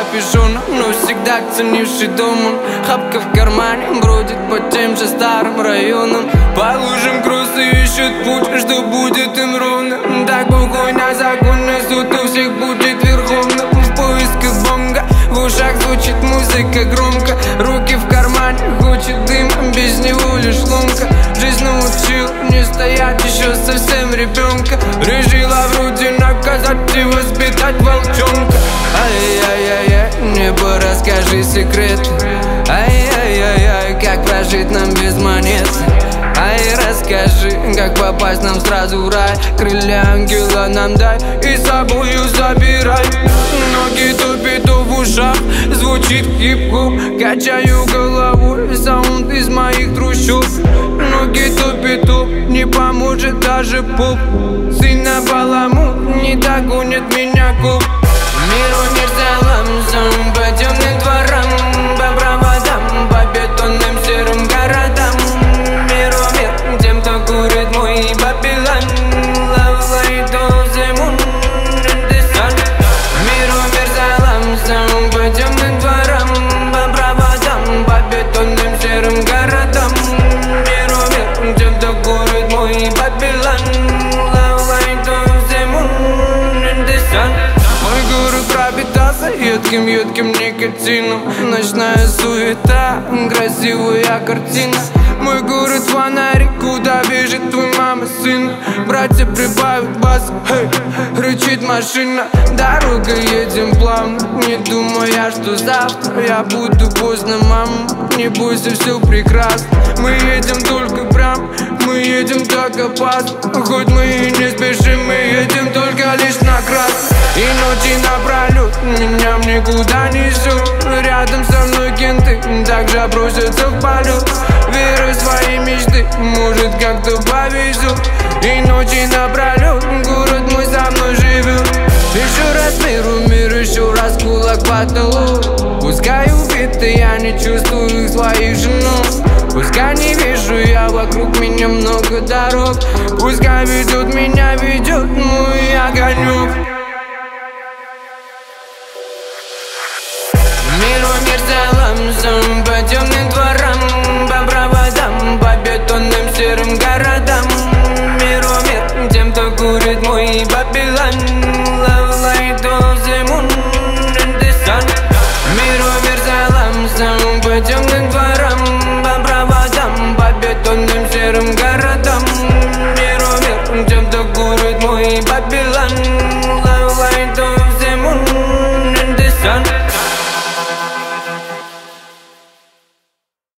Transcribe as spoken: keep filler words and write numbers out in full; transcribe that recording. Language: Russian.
капюшоном, но всегда ценивший дом он. Хапка в кармане бродит по тем же старым районам. По лужам грузы ищут путь, что будет им ровно. Так буквально законно, суд у всех будет верховным. В поисках бонга, в ушах звучит музыка громко. Руки в кармане, хочет дым, без него лишь ломка. Жизнь научил не стоять еще совсем ребенка. Решила вроде наказать и воспитать волчонка. Ай-яй-яй-яй, небо, расскажи секрет. Ай-яй-яй-яй, как прожить нам без монет. Ай, расскажи, как попасть нам сразу в рай. Крылья ангела нам дай и с собою забирай. Ноги тупит в ушах, звучит хип-хоп. Качаю головой, саунд из моих трущоб. Ноги тупит, не поможет даже поп. Сына баламут, не догонит меня коп. Миру мир залом, по темным дворам, по проводам, по бетонным серым городам. Миру мир тем, кто курит мой Бабилон. Love light of the moon and the sun. Миру мир залом, по темным дворам, по проводам, по бетонным серым городам. Миру мир тем, кто курит мой Бабилон. Love light of the moon and the sun. Мой город пропитался едким-едким никотином. Ночная суета, красивая картина. Мой город фонарик, куда бежит твой мама сын. Братья прибавят бас, хей, рычит машина. Дорога едем плавно, не думая, что завтра я буду поздно, мама. Не бойся, все прекрасно. Мы едем только прям, мы едем так опасно. Хоть мы и не спешим, мы едем только лишь на красный. И ночи напролет меня никуда не несет. Рядом со мной кенты также бросятся в полет. Верю в свои мечты, может как-то повезет. И ночи напролет город мой за мной живет. Еще раз миру, мир, еще раз кулак потолок. Пускай убиты, я не чувствую своих женов. Пускай не вижу я вокруг меня много дорог. Пускай ведет меня, ведет мой огонек. Миру мир залом, по темным дворам, по проводам, по бетонным серым городам. Миру мир тем, кто курит мой Бабилон.